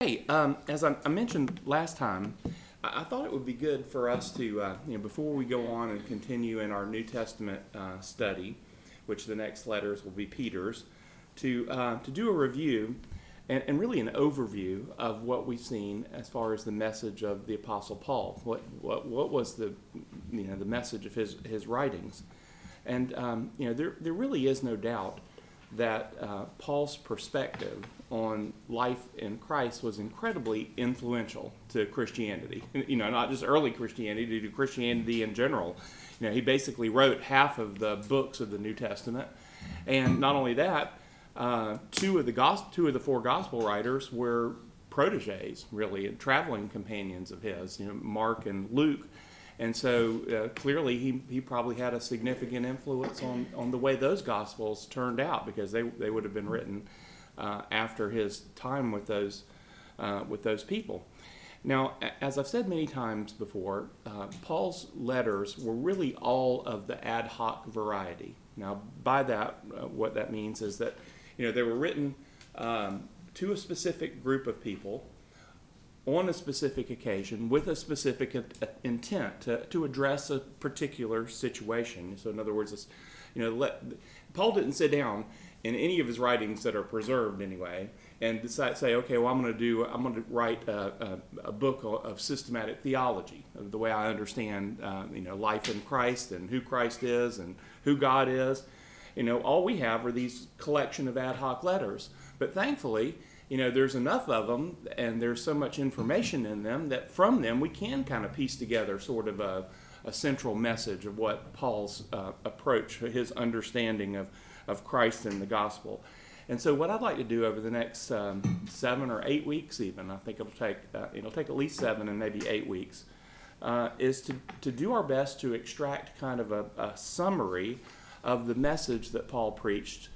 Hey, as I mentioned last time, I thought it would be good for us to, before we go on and continue in our New Testament study, which the next letters will be Peter's, to do a review and really an overview of what we've seen as far as the message of the Apostle Paul. What was the message of his writings? And there really is no doubt that Paul's perspective on life in Christ was incredibly influential to Christianity. Not just early Christianity, to Christianity in general. He basically wrote half of the books of the New Testament, and not only that, two of the four gospel writers were proteges, really, and traveling companions of his. Mark and Luke. And so clearly he probably had a significant influence on the way those Gospels turned out, because they would have been written after his time with those people. Now, as I've said many times before, Paul's letters were really all of the ad hoc variety. Now, by that, what that means is that they were written to a specific group of people on a specific occasion with a specific intent to address a particular situation. So in other words, Paul didn't sit down in any of his writings that are preserved anyway and say, okay, well, I'm going to write a book of systematic theology, of the way I understand life in Christ and who Christ is and who God is. All we have are these collection of ad hoc letters. But thankfully, there's enough of them, and there's so much information in them that from them we can kind of piece together sort of a central message of what Paul's approach, his understanding of Christ and the gospel. And so what I'd like to do over the next 7 or 8 weeks even, I think it'll take at least 7 and maybe 8 weeks, is to do our best to extract kind of a summary of the message that Paul preached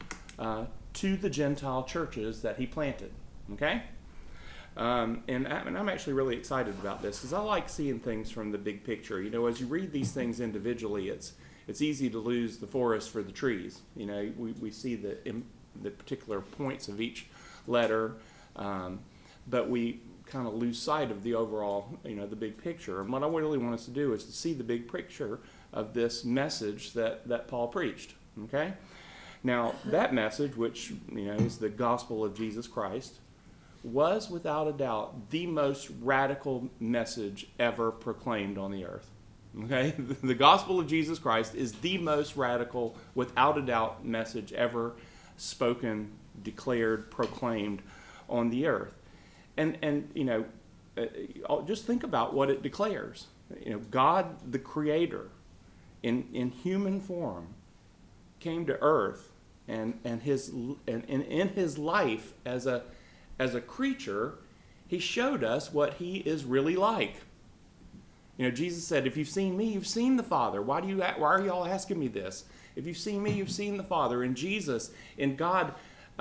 to the Gentile churches that he planted. Okay? And I'm actually really excited about this, because I like seeing things from the big picture. As you read these things individually, it's easy to lose the forest for the trees. We see the particular points of each letter, but we kind of lose sight of the overall, the big picture. And what I really want us to do is to see the big picture of this message that Paul preached. Okay? Now, that message, which is the gospel of Jesus Christ, was without a doubt the most radical message ever proclaimed on the earth. Okay? The gospel of Jesus Christ is the most radical, without a doubt, message ever spoken, declared, proclaimed on the earth. And just think about what it declares. God, the Creator, in human form, came to earth, and in his life as a creature, he showed us what he is really like. Jesus said, "If you've seen me, you've seen the Father. Why are you all asking me this? If you've seen me, you've seen the Father." In Jesus, in God,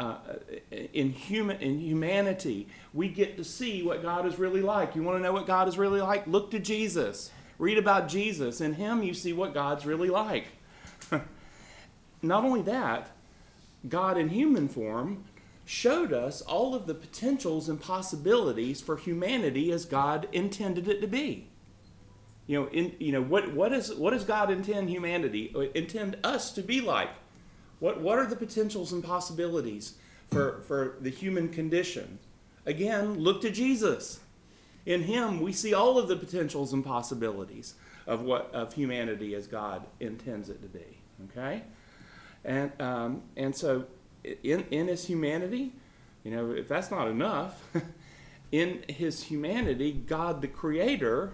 in humanity, we get to see what God is really like. You want to know what God is really like? Look to Jesus. Read about Jesus. In him, you see what God's really like. Not only that, God in human form showed us all of the potentials and possibilities for humanity as God intended it to be. What does God intend us to be like? What are the potentials and possibilities for the human condition? Again, look to Jesus. In him, we see all of the potentials and possibilities of humanity as God intends it to be. Okay? And so in his humanity, if that's not enough, in his humanity, God the Creator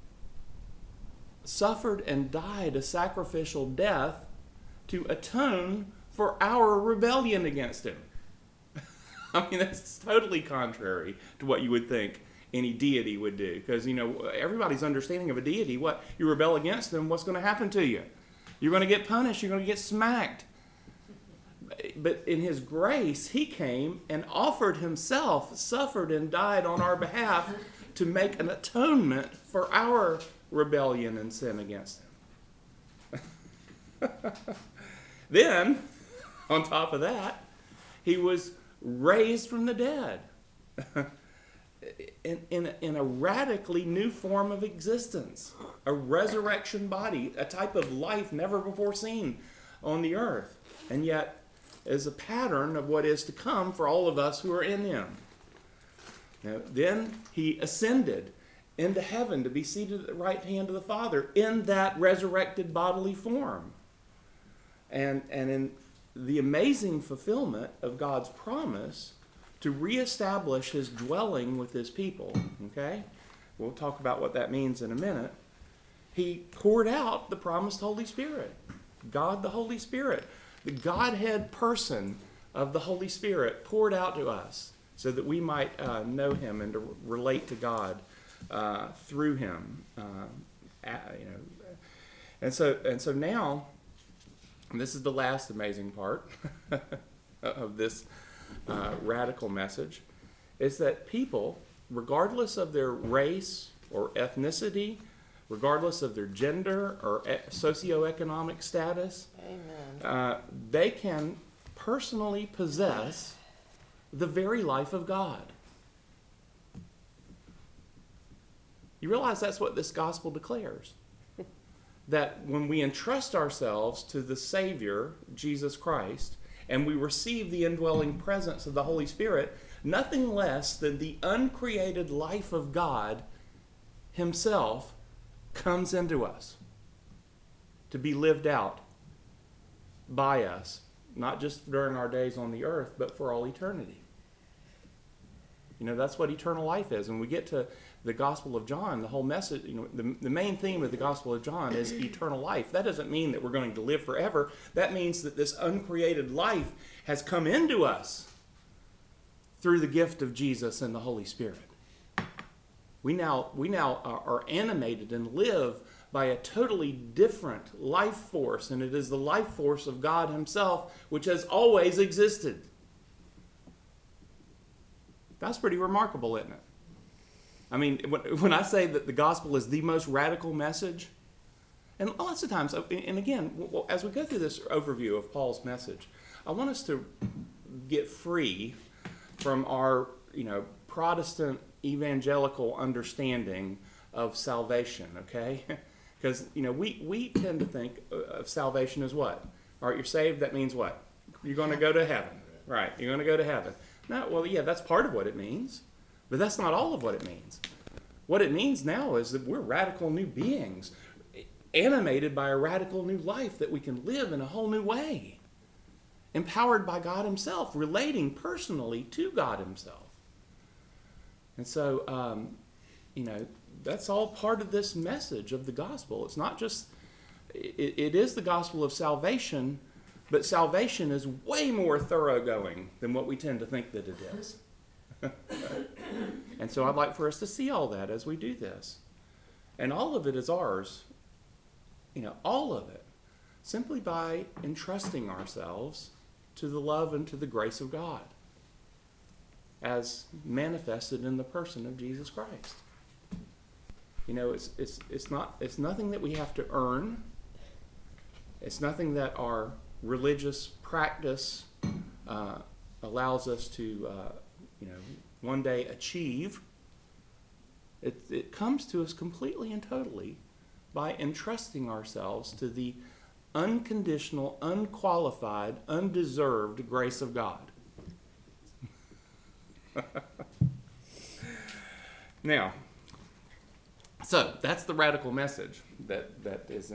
suffered and died a sacrificial death to atone for our rebellion against him. I mean, that's totally contrary to what you would think any deity would do. Because, everybody's understanding of a deity, what you rebel against them, what's going to happen to you? You're going to get punished. You're going to get smacked. But in his grace, he came and offered himself, suffered and died on our behalf to make an atonement for our rebellion and sin against him. Then, on top of that, he was raised from the dead. in a radically new form of existence, a resurrection body, a type of life never before seen on the earth, and yet is a pattern of what is to come for all of us who are in him. Now, then he ascended into heaven to be seated at the right hand of the Father in that resurrected bodily form. And in the amazing fulfillment of God's promise to reestablish his dwelling with his people, okay? We'll talk about what that means in a minute. He poured out the promised Holy Spirit. God the Holy Spirit. The Godhead person of the Holy Spirit poured out to us so that we might know him and to relate to God through him. And so now, and this is the last amazing part of this radical message, is that people, regardless of their race or ethnicity, regardless of their gender or socioeconomic status, they can personally possess the very life of God. You realize that's what this gospel declares. That when we entrust ourselves to the Savior, Jesus Christ, and we receive the indwelling presence of the Holy Spirit, nothing less than the uncreated life of God himself comes into us to be lived out by us, not just during our days on the earth, but for all eternity. You know, that's what eternal life is. When we get to the Gospel of John, the whole message, you know, the main theme of the Gospel of John is eternal life. That doesn't mean that we're going to live forever. That means that this uncreated life has come into us through the gift of Jesus and the Holy Spirit. We now are animated and live by a totally different life force, and it is the life force of God himself, which has always existed. That's pretty remarkable, isn't it? I mean, when I say that the gospel is the most radical message, and lots of times, and again, as we go through this overview of Paul's message, I want us to get free from our, Protestant evangelical understanding of salvation, okay? Because, we tend to think of salvation as what? All right, you're saved, that means what? You're going to go to heaven. Right, you're going to go to heaven. No, well, yeah, that's part of what it means. But that's not all of what it means. What it means now is that we're radical new beings, animated by a radical new life that we can live in a whole new way, empowered by God himself, relating personally to God himself. And so, that's all part of this message of the gospel. It's not just, it is the gospel of salvation, but salvation is way more thoroughgoing than what we tend to think that it is. And so I'd like for us to see all that as we do this. And all of it is ours, all of it, simply by entrusting ourselves to the love and to the grace of God as manifested in the person of Jesus Christ. It's nothing that we have to earn. It's nothing that our religious practice allows us to one day achieve. It comes to us completely and totally by entrusting ourselves to the unconditional, unqualified, undeserved grace of God. Now, so that's the radical message that is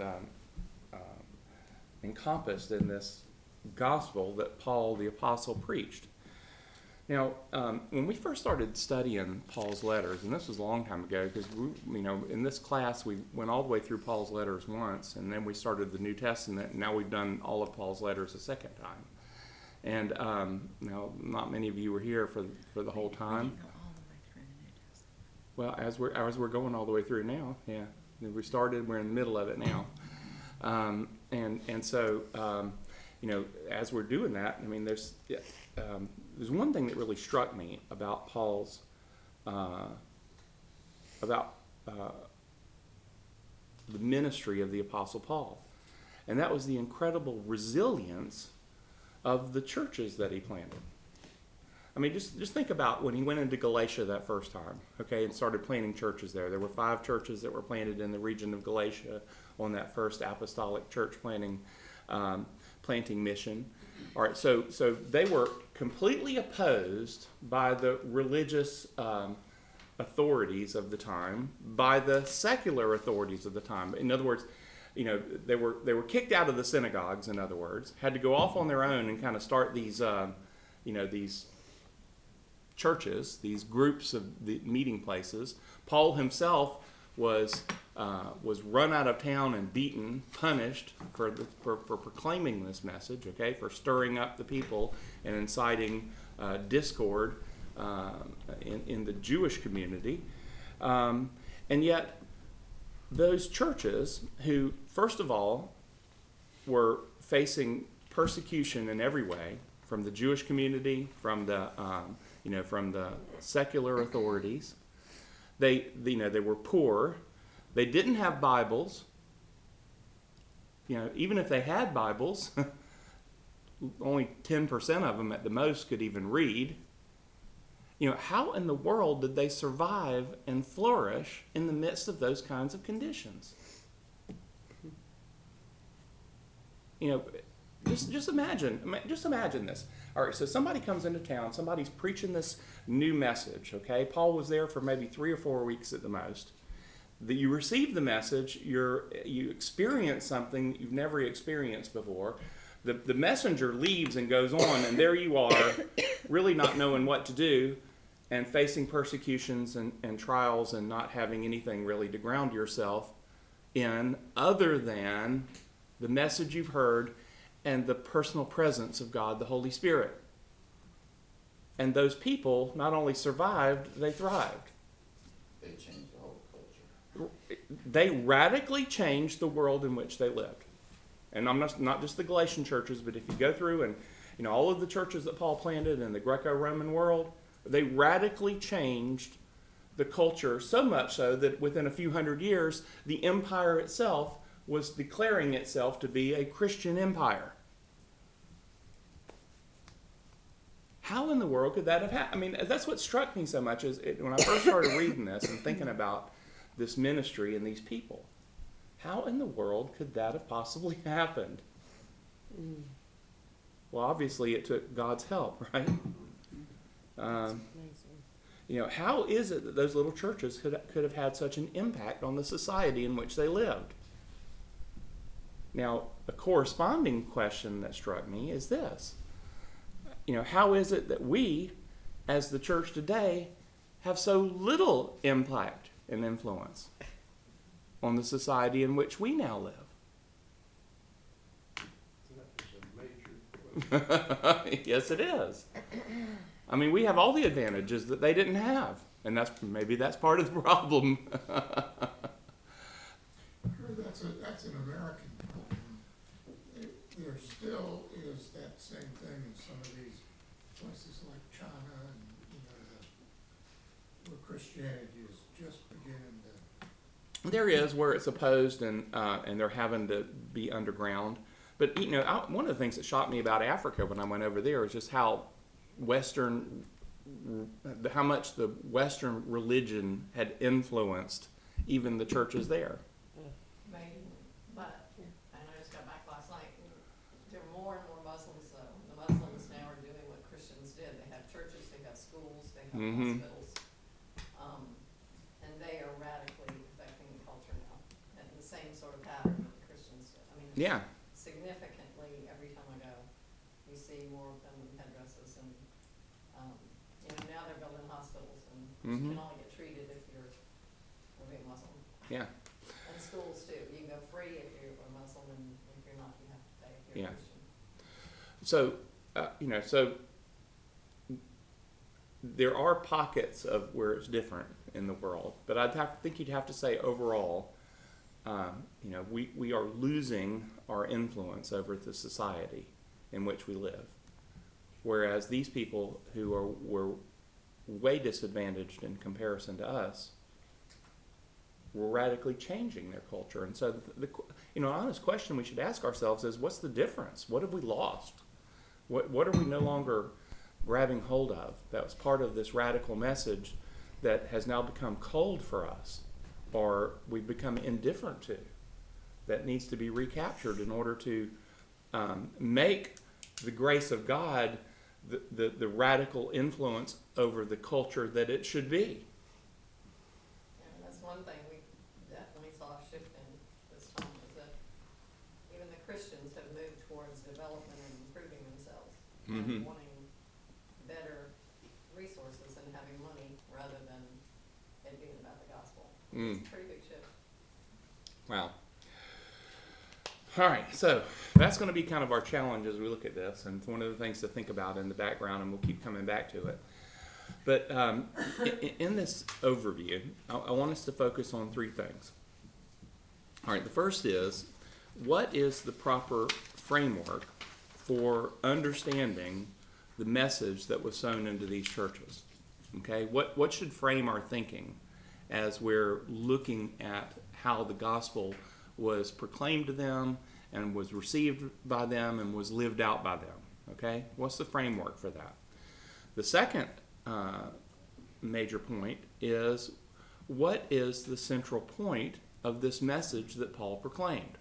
encompassed in this gospel that Paul the Apostle preached. Now, when we first started studying Paul's letters, and this was a long time ago, because in this class we went all the way through Paul's letters once, and then we started the New Testament, and now we've done all of Paul's letters a second time. And now, not many of you were here for the whole time. Well, as we're going all the way through now, yeah, we started. We're in the middle of it now, and so as we're doing that, I mean, there's one thing that really struck me about Paul's the ministry of the Apostle Paul, and that was the incredible resilience of the churches that he planted. I mean, just think about when he went into Galatia that first time, okay, and started planting churches there. There were 5 churches that were planted in the region of Galatia on that first apostolic church planting mission. All right, so they were completely opposed by the religious authorities of the time, by the secular authorities of the time. In other words, you know, they were kicked out of the synagogues. In other words, had to go off on their own and kind of start these, these churches, these groups of the meeting places. Paul himself was run out of town and beaten, punished for proclaiming this message, okay, for stirring up the people and inciting discord in the Jewish community. And yet those churches who, first of all, were facing persecution in every way from the Jewish community, from the from the secular authorities. They were poor. They didn't have Bibles. You know, even if they had Bibles, only 10% of them at the most could even read. You know, how in the world did they survive and flourish in the midst of those kinds of conditions? You know, just imagine this. All right, so somebody comes into town, somebody's preaching this new message, okay? Paul was there for maybe 3 or 4 weeks at the most. You receive the message, you experience something you've never experienced before. The messenger leaves and goes on, and there you are, really not knowing what to do, and facing persecutions and trials and not having anything really to ground yourself in other than the message you've heard and the personal presence of God, the Holy Spirit. And those people not only survived, they thrived. They changed the whole culture. They radically changed the world in which they lived. And I'm not just the Galatian churches, but if you go through and, you know, all of the churches that Paul planted in the Greco-Roman world, they radically changed the culture, so much so that within a few hundred years, the empire itself was declaring itself to be a Christian empire. How in the world could that have happened? I mean, that's what struck me so much is when I first started reading this and thinking about this ministry and these people. How in the world could that have possibly happened? Well, obviously it took God's help, right? You know, how is it that those little churches could have had such an impact on the society in which they lived? Now, a corresponding question that struck me is this. You know, how is it that we, as the church today, have so little impact and influence on the society in which we now live? That is a major question. Yes, it is. I mean, we have all the advantages that they didn't have, and maybe that's part of the problem. That's an American problem. There still is that same thing in some of these places like China and, you know, where Christianity is just beginning to. There is where it's opposed and they're having to be underground. But, you know, one of the things that shocked me about Africa when I went over there is just how much the Western religion had influenced even the churches there. Maybe, but, and I just got back last night, there are more and more Muslims, though. The Muslims now are doing what Christians did. They have churches, they have schools, they have hospitals, and they are radically affecting the culture now, and the same sort of pattern that the Christians did. I mean, Yeah. significantly, every time I go, you see more of them with headdresses, and, you know, now they're building hospitals, and you can only get treated if you're a Muslim. Yeah. And schools too. You can go free if you're a Muslim, and if you're not, you have to pay if you're a Christian. So, so there are pockets of where it's different in the world, but think you'd have to say overall, we are losing our influence over the society in which we live, whereas these people who were way disadvantaged in comparison to us were radically changing their culture. And so, an honest question we should ask ourselves is, what's the difference? What have we lost? What are we no longer grabbing hold of, that was part of this radical message that has now become cold for us, or we've become indifferent to, that needs to be recaptured in order to make the grace of God the radical influence over the culture that it should be. And that's one thing we definitely saw a shift in this time, is that even the Christians have moved towards development and improving themselves, and wanting better resources and having money rather than it being about the gospel. It's a pretty big shift. Wow. All right, so that's going to be kind of our challenge as we look at this, and it's one of the things to think about in the background, and we'll keep coming back to it. But in this overview, I want us to focus on three things. All right, the first is, what is the proper framework for understanding the message that was sown into these churches? Okay, what should frame our thinking as we're looking at how the gospel was proclaimed to them and was received by them and was lived out by them? Okay, what's the framework for that? The second major point is, what is the central point of this message that Paul proclaimed?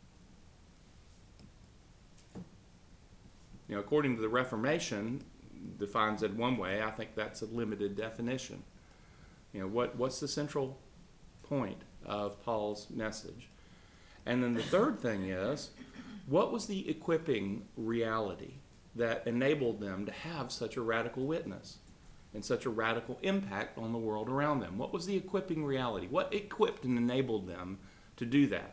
You know, according to the Reformation, defines it one way. I think that's a limited definition. You know, what's the central point of Paul's message? And then the third thing is, what was the equipping reality that enabled them to have such a radical witness and such a radical impact on the world around them? What was the equipping reality? What equipped and enabled them to do that?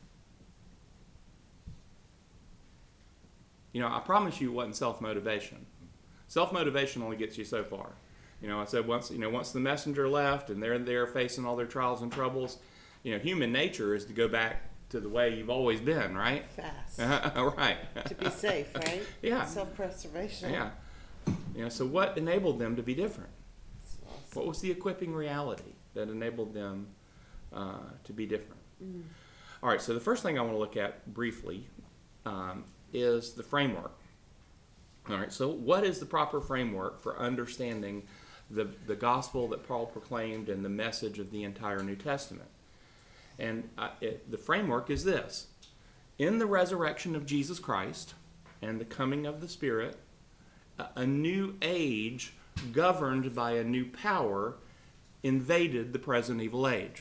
You know, I promise you it wasn't self-motivation. Self-motivation only gets you so far. You know, I said once the messenger left and they're there facing all their trials and troubles, you know, human nature is to go back to the way you've always been, right? Fast. Right. To be safe, right? Yeah. Self-preservation. Yeah. You know, so what enabled them to be different? That's awesome. What was the equipping reality that enabled them to be different? All right, so the first thing I want to look at briefly is the framework. All right, so what is the proper framework for understanding the gospel that Paul proclaimed and the message of the entire New Testament? And the framework is this: in the resurrection of Jesus Christ and the coming of the Spirit, a new age governed by a new power invaded the present evil age.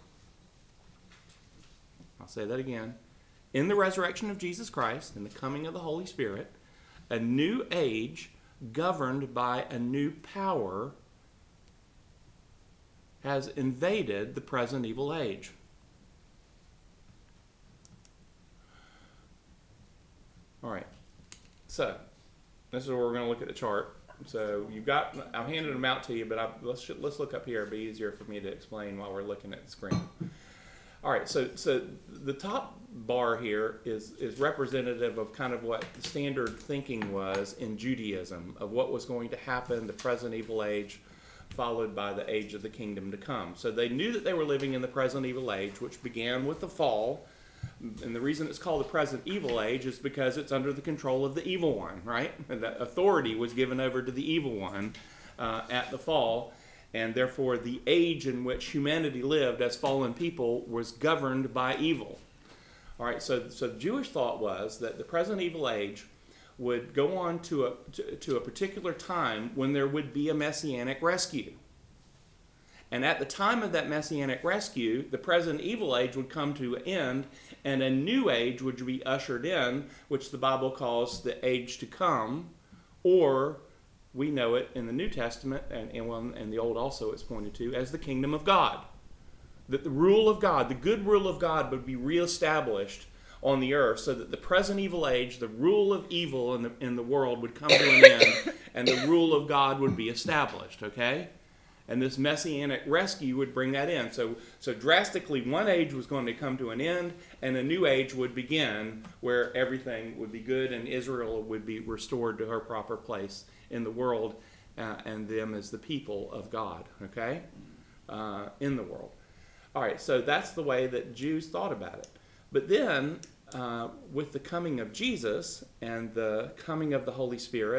I'll say that again. In the resurrection of Jesus Christ and the coming of the Holy Spirit, a new age governed by a new power has invaded the present evil age. All right, so this is where we're going to look at the chart. So you've got, I'm handing them out to you, but let's look up here. It'll be easier for me to explain while we're looking at the screen. All right, so the top bar here is representative of kind of what the standard thinking was in Judaism of what was going to happen, the present evil age, followed by the age of the kingdom to come. So they knew that they were living in the present evil age, which began with the fall. And the reason it's called the present evil age is because it's under the control of the evil one, right? And that authority was given over to the evil one at the fall. And therefore, the age in which humanity lived as fallen people was governed by evil. All right, so the Jewish thought was that the present evil age would go on to a particular time when there would be a messianic rescue. And at the time of that messianic rescue, the present evil age would come to an end, and a new age would be ushered in, which the Bible calls the age to come, or we know it in the New Testament, and the Old also it's pointed to, as the kingdom of God. That the rule of God, the good rule of God, would be reestablished on the earth, so that the present evil age, the rule of evil in the world, would come to an end, and the rule of God would be established, okay? And this messianic rescue would bring that in. So drastically, one age was going to come to an end, and a new age would begin where everything would be good, and Israel would be restored to her proper place in the world, and them as the people of God, okay, in the world. All right, so that's the way that Jews thought about it. But then, with the coming of Jesus and the coming of the Holy Spirit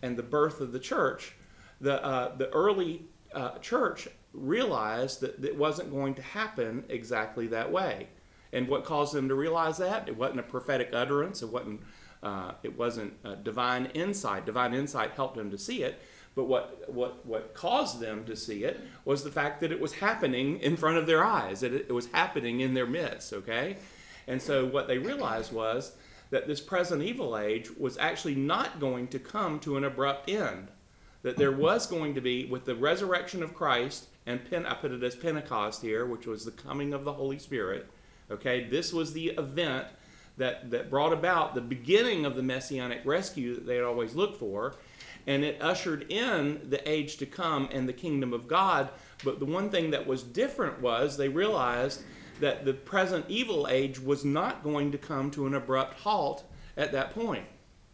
and the birth of the church, the early church realized that it wasn't going to happen exactly that way. And what caused them to realize that? It wasn't a prophetic utterance. It wasn't divine insight. Divine insight helped them to see it. But what caused them to see it was the fact that it was happening in front of their eyes. That it was happening in their midst, okay? And so what they realized was that this present evil age was actually not going to come to an abrupt end. That there was going to be, with the resurrection of Christ, and I put it as Pentecost here, which was the coming of the Holy Spirit, okay? This was the event that brought about the beginning of the messianic rescue that they had always looked for, and it ushered in the age to come and the kingdom of God. But the one thing that was different was they realized that the present evil age was not going to come to an abrupt halt at that point.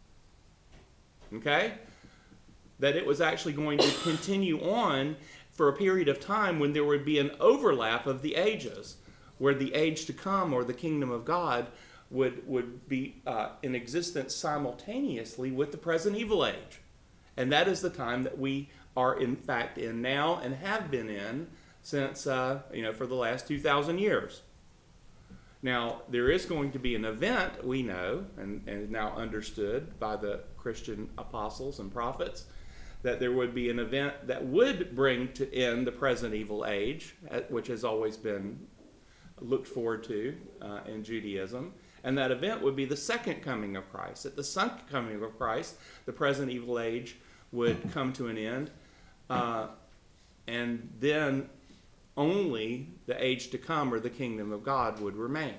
Okay? That it was actually going to continue on for a period of time when there would be an overlap of the ages, where the age to come, or the kingdom of God, would be in existence simultaneously with the present evil age. And that is the time that we are in fact in now, and have been in since, for the last 2,000 years. Now, there is going to be an event, we know, and is now understood by the Christian apostles and prophets, that there would be an event that would bring to end the present evil age, which has always been looked forward to in Judaism. And that event would be the second coming of Christ. At the second coming of Christ, the present evil age would come to an end. And then only the age to come, or the kingdom of God, would remain.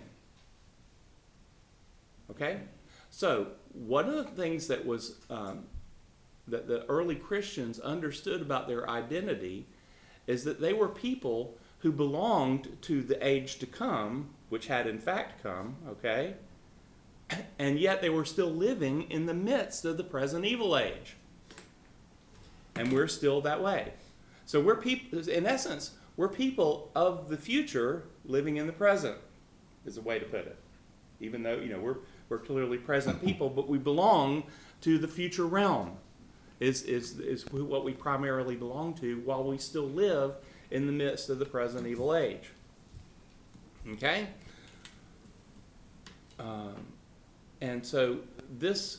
Okay? So, one of the things that was that the early Christians understood about their identity is that they were people who belonged to the age to come, which had in fact come, okay? And yet they were still living in the midst of the present evil age. And we're still that way. So we're people, in essence, we're people of the future living in the present, is a way to put it. Even though, we're clearly present people, but we belong to the future realm, is what we primarily belong to, while we still live in the midst of the present evil age. Okay? And so this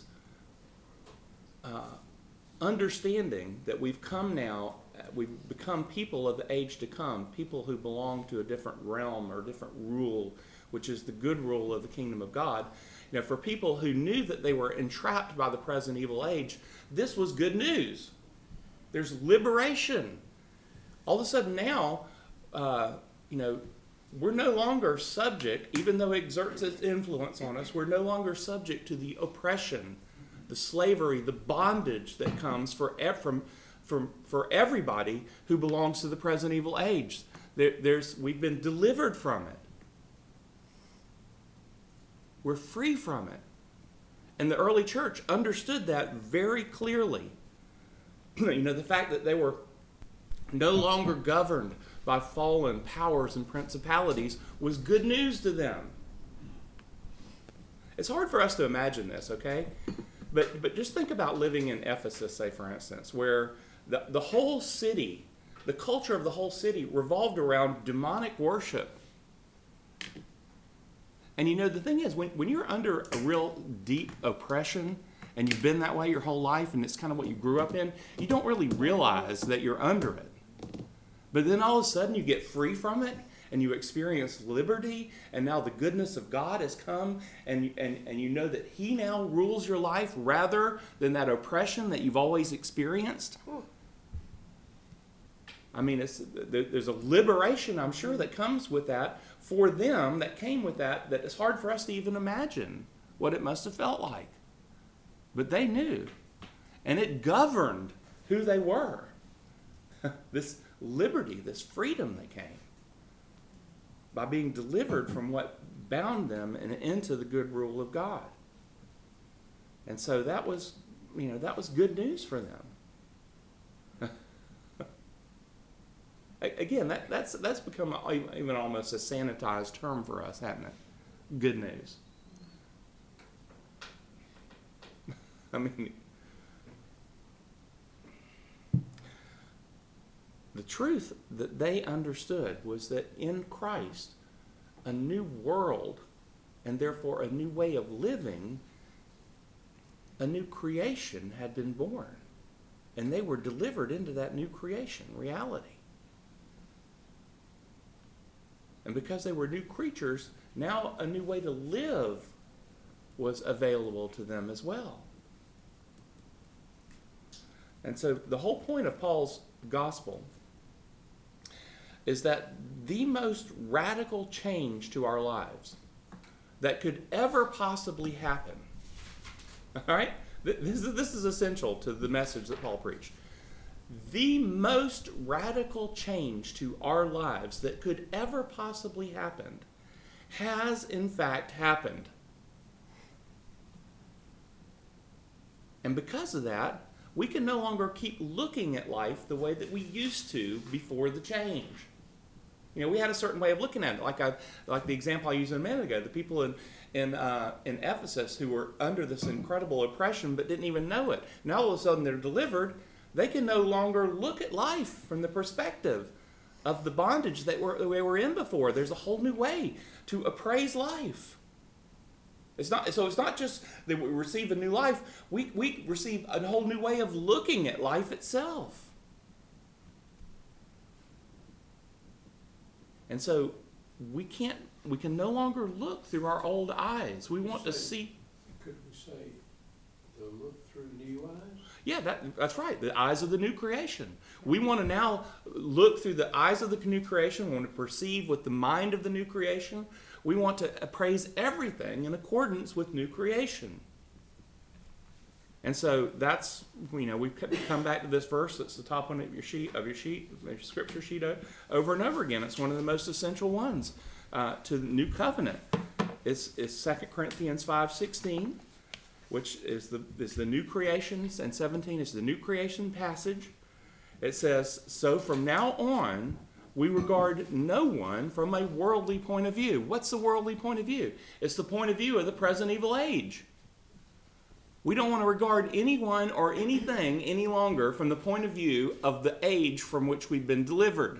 understanding that we've become people of the age to come, people who belong to a different realm or different rule, which is the good rule of the kingdom of God. For people who knew that they were entrapped by the present evil age, this was good news. There's liberation. All of a sudden now, we're no longer subject, even though it exerts its influence on us, we're no longer subject to the oppression, the slavery, the bondage that comes for everybody who belongs to the present evil age. We've been delivered from it. We're free from it. And the early church understood that very clearly. The fact that they were no longer governed by fallen powers and principalities was good news to them. It's hard for us to imagine this, okay? But just think about living in Ephesus, say, for instance, where the whole city, the culture of the whole city revolved around demonic worship. And the thing is, when you're under a real deep oppression, and you've been that way your whole life, and it's kind of what you grew up in, you don't really realize that you're under it. But then all of a sudden you get free from it, and you experience liberty, and now the goodness of God has come, and you know that He now rules your life rather than that oppression that you've always experienced. I mean, there's a liberation, I'm sure, that comes with that for them, that came with that it's hard for us to even imagine what it must have felt like. But they knew, and it governed who they were. This liberty, this freedom that came by being delivered from what bound them and into the good rule of God. And so that was good news for them. Again, that's become even almost a sanitized term for us, hasn't it? Good news. I mean, The truth that they understood was that in Christ, a new world, and therefore a new way of living, a new creation had been born. And they were delivered into that new creation reality. And because they were new creatures, now a new way to live was available to them as well. And so the whole point of Paul's gospel is that the most radical change to our lives that could ever possibly happen, all right? This is essential to the message that Paul preached. The most radical change to our lives that could ever possibly happen has in fact happened. And because of that, we can no longer keep looking at life the way that we used to before the change. You know, we had a certain way of looking at it, like the example I used a minute ago. The people in Ephesus who were under this incredible oppression but didn't even know it. Now all of a sudden they're delivered. They can no longer look at life from the perspective of the bondage that they were in before. There's a whole new way to appraise life. It's not just that we receive a new life. We receive a whole new way of looking at life itself. And so we can no longer look through our old eyes. We want to see. Could we say to look through new eyes? Yeah, that's right. The eyes of the new creation. We want to now look through the eyes of the new creation. We want to perceive with the mind of the new creation. We want to appraise everything in accordance with new creation. And so that's, we've come back to this verse. That's the top one of your scripture sheet over and over again. It's one of the most essential ones to the new covenant. It's 2 Corinthians 5:16, which is the new creation, and 17 is the new creation passage. It says, so from now on, we regard no one from a worldly point of view. What's the worldly point of view? It's the point of view of the present evil age. We don't want to regard anyone or anything any longer from the point of view of the age from which we've been delivered.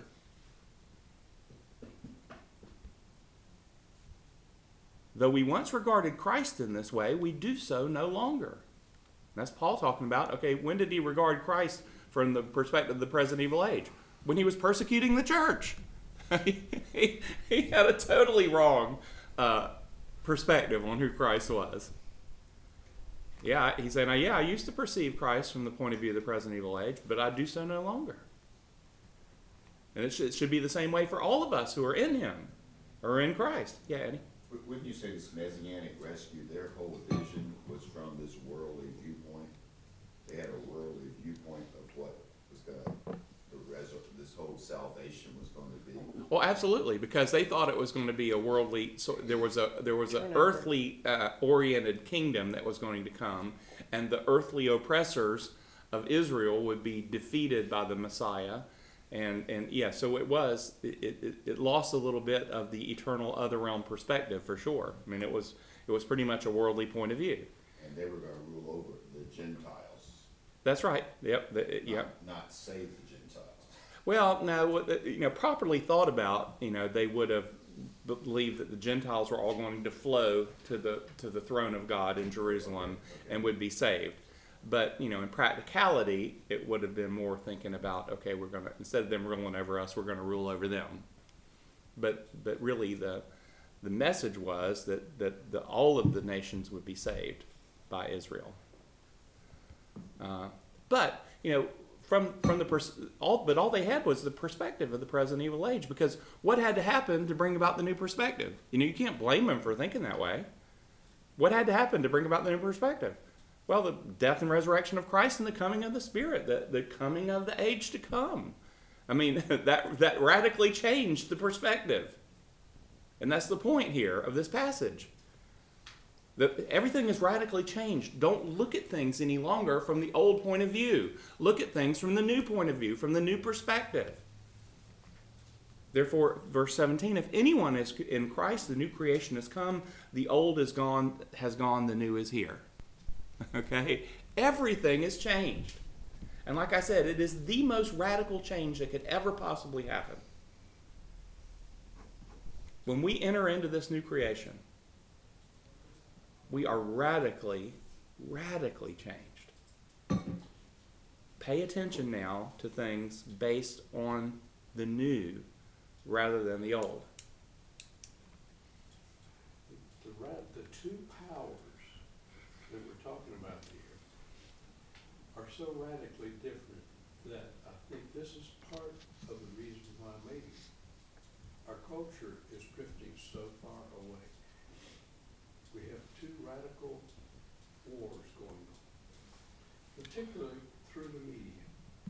Though we once regarded Christ in this way, we do so no longer. That's Paul talking about. Okay, when did he regard Christ from the perspective of the present evil age? When he was persecuting the church. he had a totally wrong perspective on who Christ was. Yeah, he said, I used to perceive Christ from the point of view of the present evil age, but I do so no longer. And it should be the same way for all of us who are in him or in Christ. Yeah, Eddie? Wouldn't you say this Messianic rescue, their whole vision was from this worldly viewpoint? They had a worldly viewpoint of what was going to, this whole salvation was going to be. Well, absolutely, because they thought it was going to be a worldly. So there was a earthly oriented kingdom that was going to come, and the earthly oppressors of Israel would be defeated by the Messiah, and so it lost a little bit of the eternal other realm perspective for sure. I mean, it was pretty much a worldly point of view. And they were going to rule over the Gentiles. That's right. Yep. Not save the Gentiles. Well, no, properly thought about, they would have believed that the Gentiles were all going to flow to the throne of God in Jerusalem and would be saved. But, in practicality, it would have been more thinking about, okay, we're going to, instead of them ruling over us, we're going to rule over them. But really the message was that all of the nations would be saved by Israel. But all they had was the perspective of the present evil age, because what had to happen to bring about the new perspective? You can't blame them for thinking that way. What had to happen to bring about the new perspective? Well, the death and resurrection of Christ and the coming of the Spirit, the coming of the age to come. I mean, that radically changed the perspective. And that's the point here of this passage. That everything is radically changed. Don't look at things any longer from the old point of view. Look at things from the new point of view, from the new perspective. Therefore, verse 17, if anyone is in Christ, the new creation has come, the old has gone, the new is here. Okay? Everything is changed. And like I said, it is the most radical change that could ever possibly happen. When we enter into this new creation, we are radically, radically changed. Pay attention now to things based on the new rather than the old. The two powers that we're talking about here are so radically different that I think this is part of the reason why maybe our culture is drifting so far away. We have two radical wars going on, particularly through the media.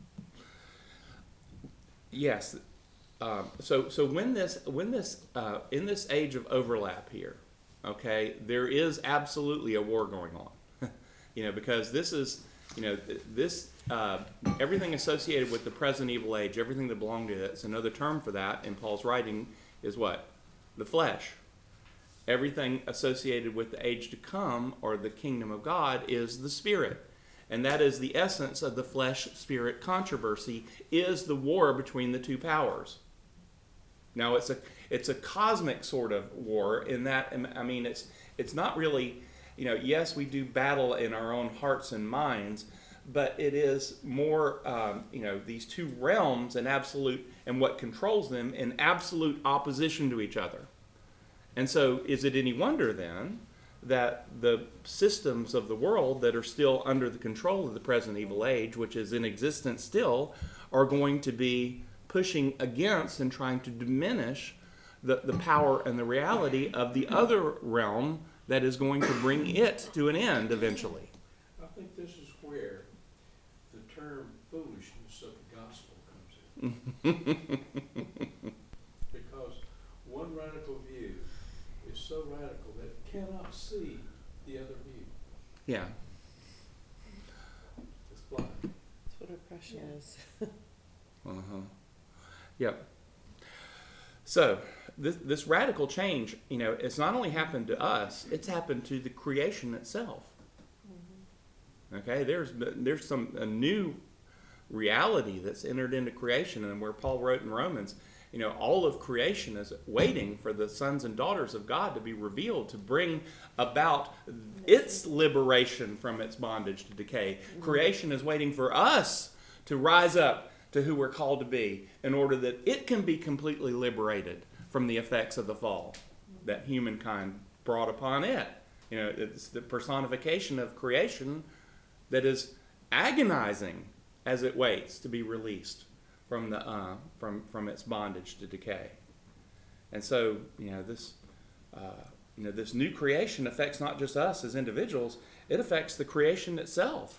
Yes. So when this in this age of overlap here, okay, there is absolutely a war going on, because this is, this everything associated with the present evil age, everything that belonged to it. It's another term for that in Paul's writing is what? The flesh. Everything associated with the age to come or the kingdom of God is the spirit. And that is the essence of the flesh-spirit controversy, is the war between the two powers. Now, it's a cosmic sort of war in that, I mean, it's not really, yes, we do battle in our own hearts and minds, but it is more, these two realms and absolute, and what controls them in absolute opposition to each other. And so, is it any wonder then that the systems of the world that are still under the control of the present evil age, which is in existence still, are going to be pushing against and trying to diminish the power and the reality of the other realm that is going to bring it to an end eventually. I think this is where the term foolishness of the gospel comes in. Because one radical view is so radical that it cannot see the other view. Yeah. It's blind. That's what oppression is. Uh-huh. Yep. So this radical change, it's not only happened to us, it's happened to the creation itself. Okay, there's a new reality that's entered into creation, and where Paul wrote in Romans, all of creation is waiting for the sons and daughters of God to be revealed, to bring about its liberation from its bondage to decay. Creation is waiting for us to rise up to who we're called to be, in order that it can be completely liberated from the effects of the fall that humankind brought upon it. It's the personification of creation that is agonizing as it waits to be released from the from its bondage to decay. And so, this new creation affects not just us as individuals; it affects the creation itself.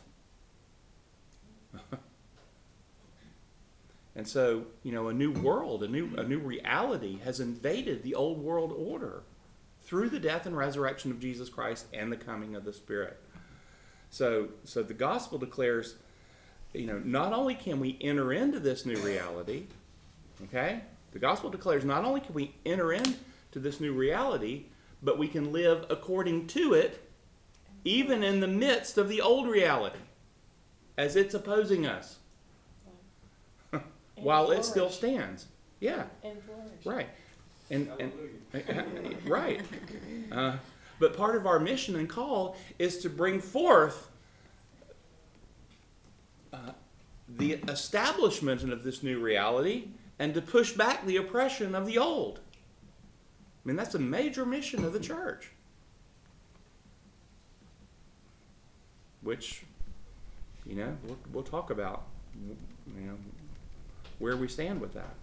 And so, a new world, a new reality has invaded the old world order through the death and resurrection of Jesus Christ and the coming of the Spirit. So the gospel declares, not only can we enter into this new reality, okay? The gospel declares not only can we enter into this new reality, but we can live according to it, even in the midst of the old reality, as it's opposing us. While it still stands. Yeah. And flourish. Right. And right. But part of our mission and call is to bring forth the establishment of this new reality and to push back the oppression of the old. I mean, that's a major mission of the church. Which, we'll talk about, where we stand with that.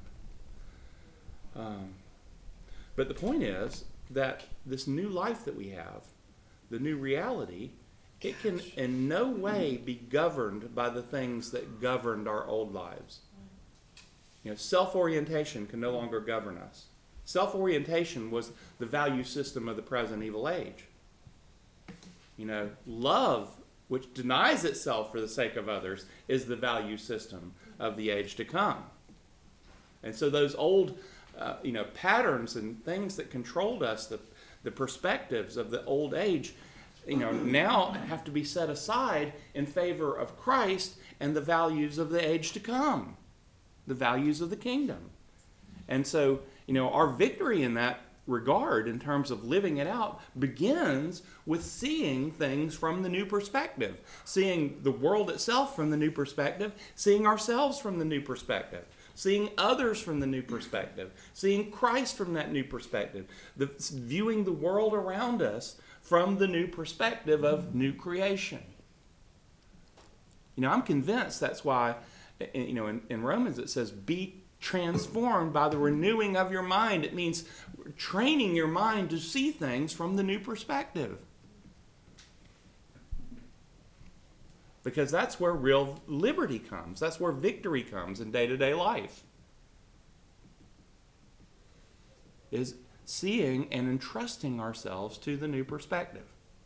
But the point is that this new life that we have, the new reality, it can in no way be governed by the things that governed our old lives. Self-orientation can no longer govern us. Self-orientation was the value system of the present evil age. Love, which denies itself for the sake of others, is the value system of the age to come. And so those old, patterns and things that controlled us, the perspectives of the old age, now have to be set aside in favor of Christ and the values of the age to come, the values of the kingdom. And so, our victory in that regard, in terms of living it out, begins with seeing things from the new perspective, seeing the world itself from the new perspective, seeing ourselves from the new perspective, seeing others from the new perspective, seeing Christ from that new perspective, viewing the world around us from the new perspective of new creation. I'm convinced that's why, in Romans it says, be transformed by the renewing of your mind. It means training your mind to see things from the new perspective. Because that's where real liberty comes. That's where victory comes in day-to-day life. Is seeing and entrusting ourselves to the new perspective.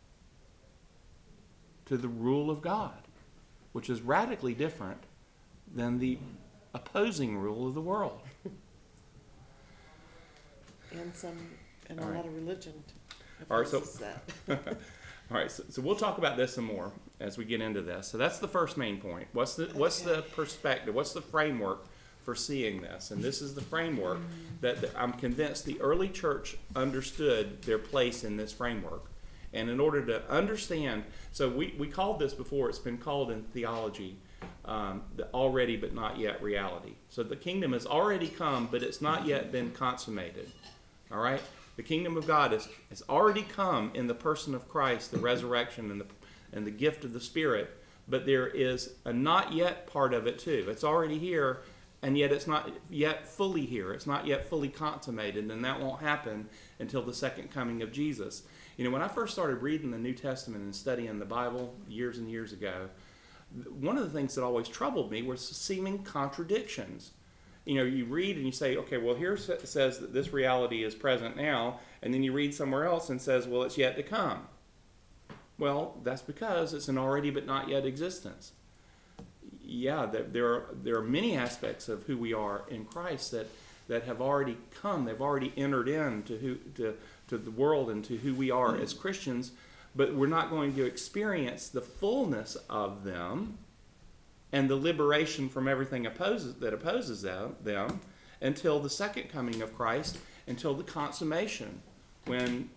To the rule of God, which is radically different than the opposing rule of the world. And All a right. lot of religion All right, so- opposes that. All right, so we'll talk about this some more as we get into this. So that's the first main point. What's the perspective? What's the framework for seeing this? And this is the framework that I'm convinced the early church understood their place in this framework. And in order to understand, so we called this before, it's been called in theology, the already but not yet reality. So the kingdom has already come, but it's not yet been consummated. All right? The kingdom of God has already come in the person of Christ, the resurrection and the gift of the Spirit, but there is a not yet part of it too. It's already here, and yet it's not yet fully here. It's not yet fully consummated, and that won't happen until the second coming of Jesus. When I first started reading the New Testament and studying the Bible years and years ago, one of the things that always troubled me was seeming contradictions. You read and you say, okay, well, here it says that this reality is present now, and then you read somewhere else and says, well, it's yet to come. Well, that's because it's an already but not yet existence. Yeah, there are many aspects of who we are in Christ that have already come. They've already entered into to the world and to who we are as Christians, but we're not going to experience the fullness of them and the liberation from everything that opposes them until the second coming of Christ, until the consummation, when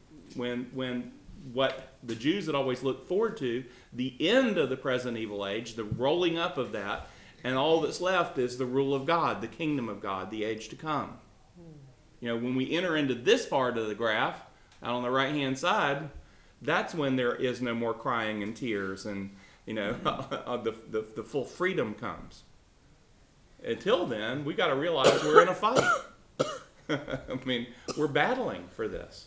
what the Jews had always looked forward to, the end of the present evil age, the rolling up of that, and all that's left is the rule of God, the kingdom of God, the age to come. When we enter into this part of the graph, out on the right-hand side, that's when there is no more crying and tears, and the full freedom comes. Until then, we got to realize we're in a fight. I mean, we're battling for this.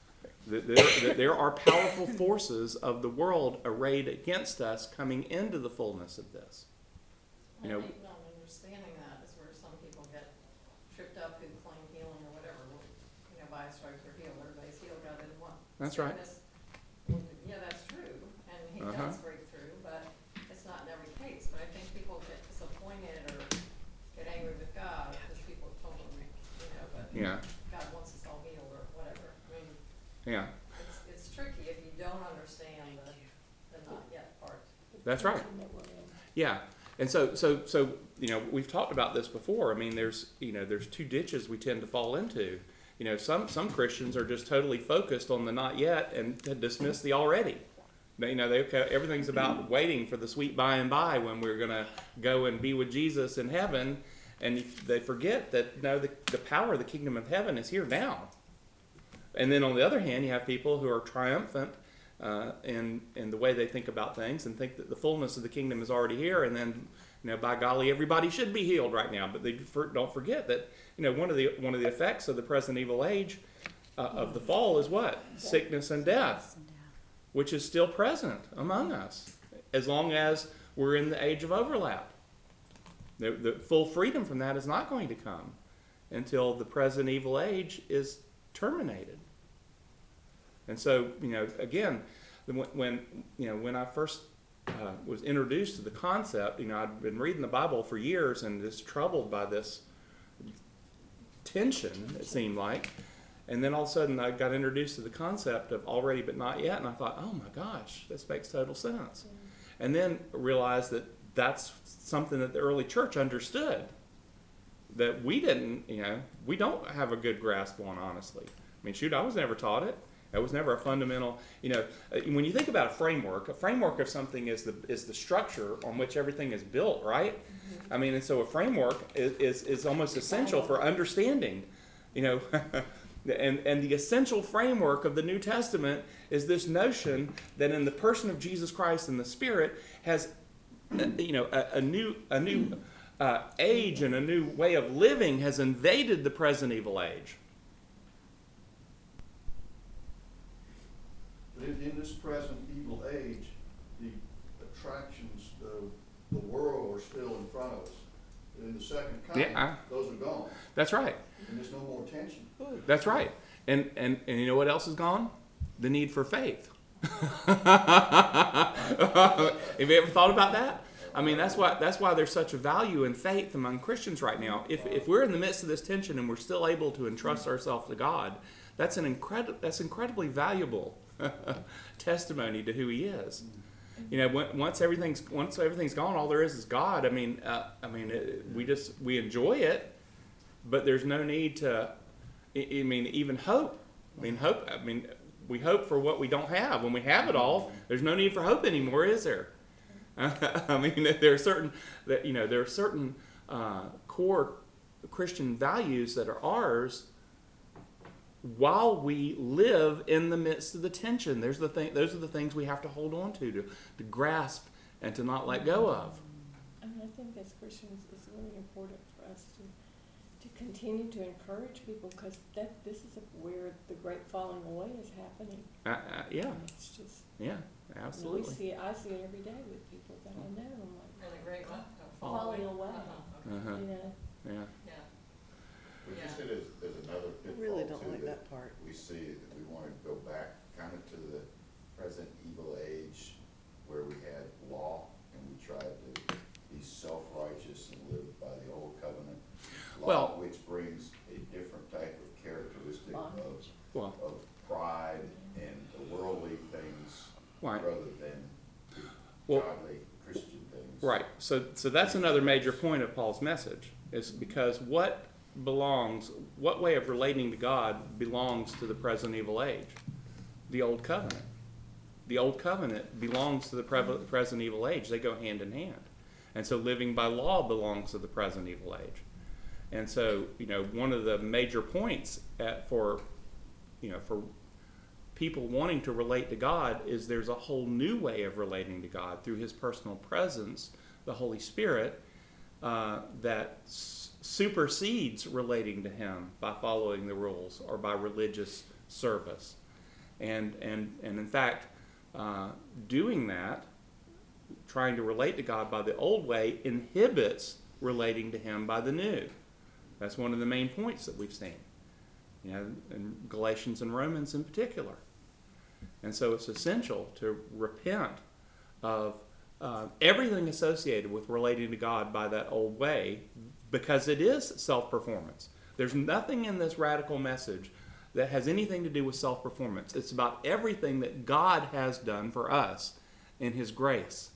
There are powerful forces of the world arrayed against us coming into the fullness of this. I think not understanding that is where some people get tripped up who claim healing or whatever. By a stripes are healed. Everybody's healed. God didn't want That's right. sickness. Well, yeah, that's true, and He does break through, but it's not in every case. But I think people get disappointed or get angry with God because people told them, but Yeah. God wants us all healed or whatever. I mean, Yeah, it's tricky if you don't understand the not yet part. that's right. Yeah, and so we've talked about this before. I mean, there's two ditches we tend to fall into. Some Christians are just totally focused on the not yet and to dismiss the already. Everything's about waiting for the sweet by and by when we're going to go and be with Jesus in heaven, and they forget that the power of the kingdom of heaven is here now. And then on the other hand, you have people who are triumphant in the way they think about things and think that the fullness of the kingdom is already here, and then by golly, everybody should be healed right now. But they don't forget that one of the effects of the present evil age of the fall is what? Sickness and death, which is still present among us as long as we're in the age of overlap. The full freedom from that is not going to come until the present evil age is terminated. And so, again, when I first was introduced to the concept, I'd been reading the Bible for years and just troubled by this tension, it seemed like. And then all of a sudden I got introduced to the concept of already but not yet, and I thought, oh my gosh, this makes total sense. And then realized that that's something that the early church understood that we didn't, we don't have a good grasp on, honestly. I mean, shoot, I was never taught it. It was never a fundamental, when you think about a framework of something is the structure on which everything is built, right? I mean, and so a framework is almost essential for understanding, and the essential framework of the New Testament is this notion that in the person of Jesus Christ and the Spirit has, a new age and a new way of living has invaded the present evil age. But in this present evil age, the attractions of the world are still in front of us. In the second coming, those are gone, That's right. and there's no more tension. That's right. And you know what else is gone? The need for faith. Have you ever thought about that? I mean, that's why there's such a value in faith among Christians right now. If we're in the midst of this tension and we're still able to entrust ourselves to God, that's incredibly valuable testimony to who He is. Once everything's gone, all there is God. I mean, we enjoy it, but there's no need to. Even hope. We hope for what we don't have. When we have it all, there's no need for hope anymore, is there? There are certain core Christian values that are ours while we live in the midst of the tension. Those are the things we have to hold on to grasp and to not let go of. I think as Christians, it's really important for us to continue to encourage people, because this is where the great falling away is happening. Yeah. And it's just, Absolutely. I see it every day with people that I know. I'm like, And a great one. falling away. Uh-huh. Yeah. But you said there's another I really pitfall don't too like that that part. we see, that we want to go back kind of to the present evil age where we had law and we tried to be self-righteous and live by the old covenant law, which brings a different type of characteristic of pride and the worldly things Right. rather than the Well, godly Christian things. Right. So that's another major point of Paul's message, is because what way of relating to God belongs to the present evil age? The old covenant. The old covenant belongs to the present evil age. They go hand in hand. And so living by law belongs to the present evil age. And so, one of the major points for people wanting to relate to God is there's a whole new way of relating to God through His personal presence, the Holy Spirit, that supersedes relating to Him by following the rules or by religious service. And in fact, doing that, trying to relate to God by the old way, inhibits relating to Him by the new. That's one of the main points that we've seen, in Galatians and Romans in particular. And so it's essential to repent of everything associated with relating to God by that old way, because it is self-performance. There's nothing in this radical message that has anything to do with self-performance. It's about everything that God has done for us in His grace.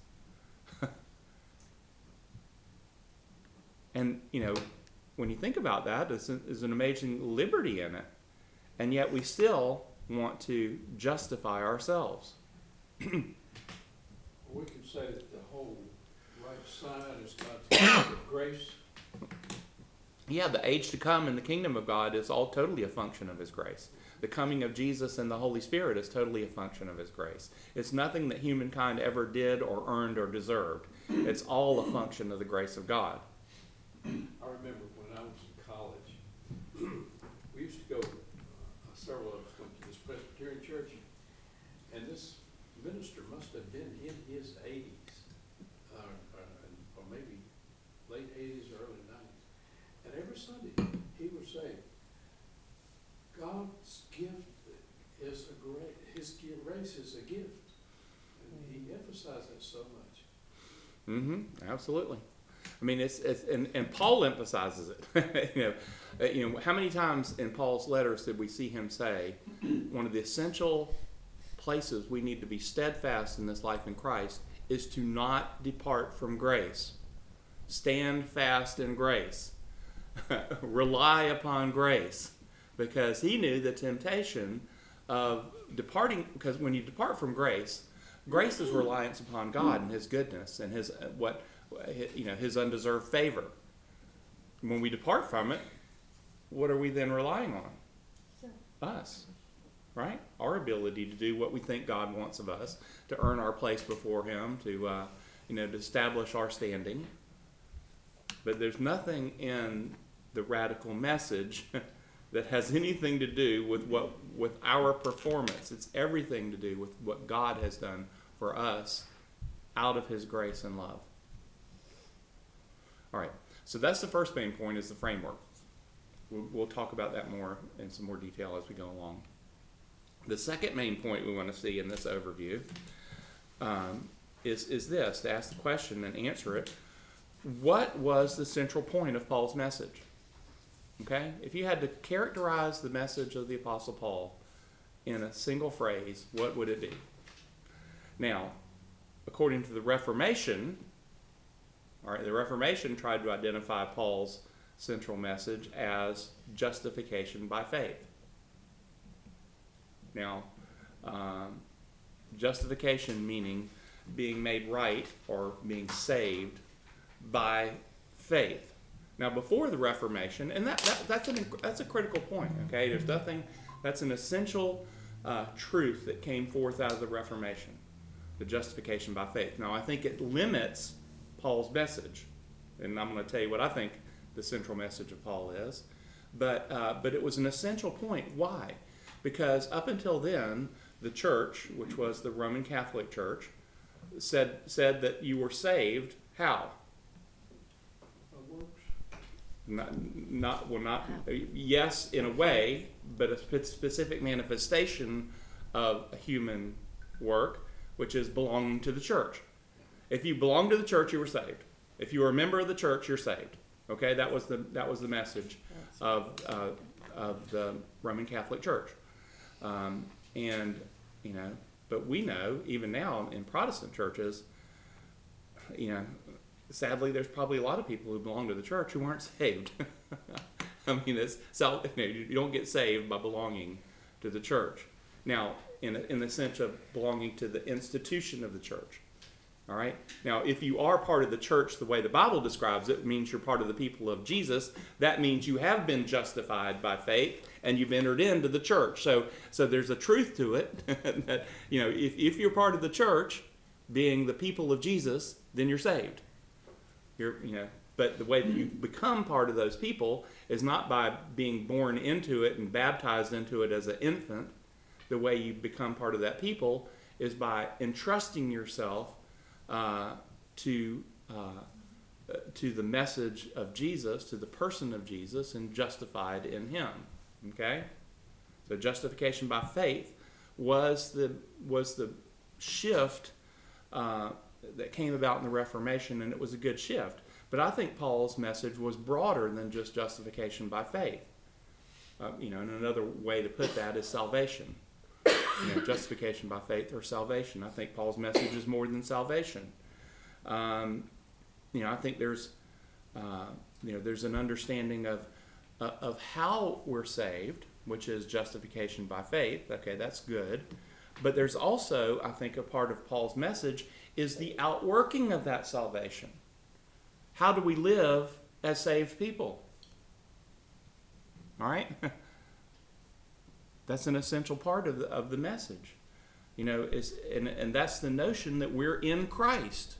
And, when you think about that, there's an amazing liberty in it. And yet we still want to justify ourselves. We can say that the whole right side is God's grace. Yeah, the age to come in the kingdom of God is all totally a function of His grace. The coming of Jesus and the Holy Spirit is totally a function of His grace. It's nothing that humankind ever did or earned or deserved. It's all a function of the grace of God. I remember when I was in college, we used to go, several of us went to this Presbyterian church, and this minister must have been in his 80s, or maybe late 80s or early 90s. And every Sunday he would say, God's gift is His grace is a gift. And he emphasized that so much. Mm-hmm. Absolutely. And Paul emphasizes it. How many times in Paul's letters did we see him say, one of the essential places we need to be steadfast in this life in Christ is to not depart from grace. Stand fast in grace. Rely upon grace. Because he knew the temptation of departing, because when you depart from grace, grace is reliance upon God and his goodness and his his undeserved favor. When we depart from it, what are we then relying on? Us. Right? Our ability to do what we think God wants of us, to earn our place before him, to to establish our standing. But there's nothing in the radical message that has anything to do with our performance. It's everything to do with what God has done for us out of his grace and love. All right. So that's the first main point, is the framework. We'll talk about that more in some more detail as we go along. The second main point we want to see in this overview is this, to ask the question and answer it. What was the central point of Paul's message? Okay? If you had to characterize the message of the Apostle Paul in a single phrase, what would it be? Now, according to the Reformation, all right, the Reformation tried to identify Paul's central message as justification by faith. Now, justification meaning being made right or being saved by faith. Now, before the Reformation, and that's a critical point. Okay, there's nothing. That's an essential truth that came forth out of the Reformation, the justification by faith. Now, I think it limits Paul's message, and I'm going to tell you what I think the central message of Paul is. But it was an essential point. Why? Because up until then, the church, which was the Roman Catholic Church, said that you were saved. How? Yes, in a way, but a specific manifestation of a human work, which is belonging to the church. If you belong to the church, you were saved. If you were a member of the church, you're saved. Okay, that was the message of the Roman Catholic Church, but we know even now in Protestant churches, sadly, there's probably a lot of people who belong to the church who aren't saved. I mean, you don't get saved by belonging to the church. Now, in the sense of belonging to the institution of the church. All right? Now, if you are part of the church the way the Bible describes it, means you're part of the people of Jesus. That means you have been justified by faith and you've entered into the church. So there's a truth to it that, if you're part of the church, being the people of Jesus, then you're saved. But the way that you become part of those people is not by being born into it and baptized into it as an infant. The way you become part of that people is by entrusting yourself to the message of Jesus, to the person of Jesus, and justified in him. Okay? So justification by faith was the shift that came about in the Reformation, and it was a good shift. But I think Paul's message was broader than just justification by faith. And another way to put that is salvation. Justification by faith or salvation. I think Paul's message is more than salvation. I think there's an understanding of how we're saved, which is justification by faith. Okay, that's good. But there's also, I think, a part of Paul's message is the outworking of that salvation. How do we live as saved people? All right? That's an essential part of the message. And that's the notion that we're in Christ.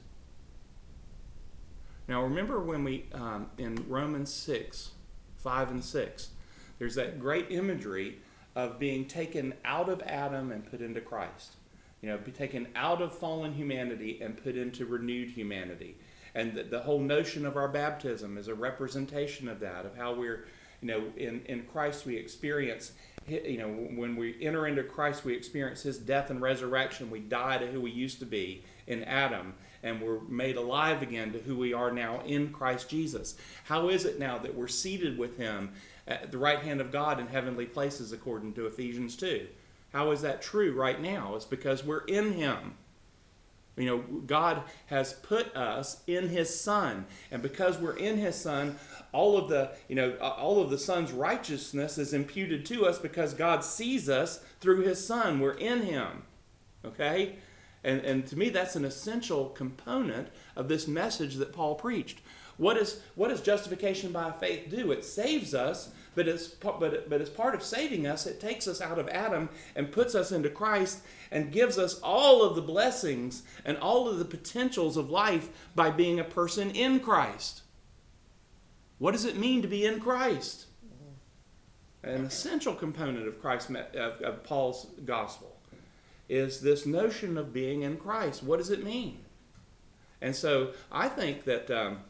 Now, remember when we, in Romans 6, 5 and 6, there's that great imagery of being taken out of Adam and put into Christ. Be taken out of fallen humanity and put into renewed humanity. And the whole notion of our baptism is a representation of that, of how we're, in Christ we experience, when we enter into Christ we experience his death and resurrection. We die to who we used to be in Adam, and we're made alive again to who we are now in Christ Jesus. How is it now that we're seated with him at the right hand of God in heavenly places, according to Ephesians 2? How is that true right now? It's because we're in him. You know, God has put us in His Son, and because we're in His Son, all of the Son's righteousness is imputed to us because God sees us through His Son. We're in Him, okay? And to me, that's an essential component of this message that Paul preached. What does justification by faith do? It saves us, but as part of saving us, it takes us out of Adam and puts us into Christ and gives us all of the blessings and all of the potentials of life by being a person in Christ. What does it mean to be in Christ? An essential component of of Paul's gospel is this notion of being in Christ. What does it mean? And so I think that